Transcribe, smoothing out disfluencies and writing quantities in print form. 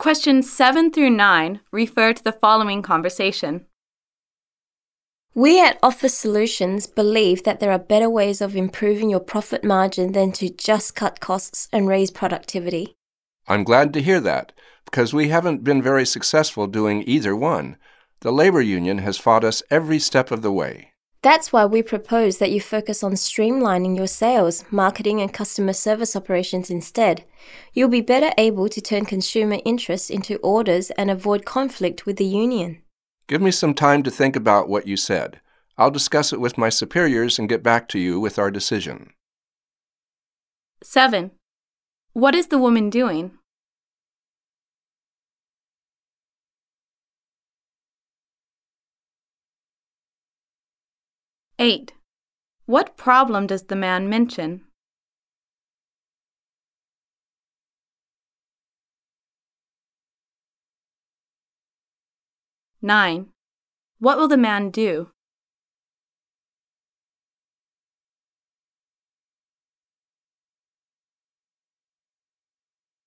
Questions 7 through 9 refer to the following conversation. We at Office Solutions believe that there are better ways of improving your profit margin than to just cut costs and raise productivity. I'm glad to hear that, because we haven't been very successful doing either one. The labor union has fought us every step of the way. That's why we propose that you focus on streamlining your sales, marketing, and customer service operations instead. You'll be better able to turn consumer interest into orders and avoid conflict with the union. Give me some time to think about what you said. I'll discuss it with my superiors and get back to you with our decision. 7. What is the woman doing? Eight. What problem does the man mention? 9. What will the man do?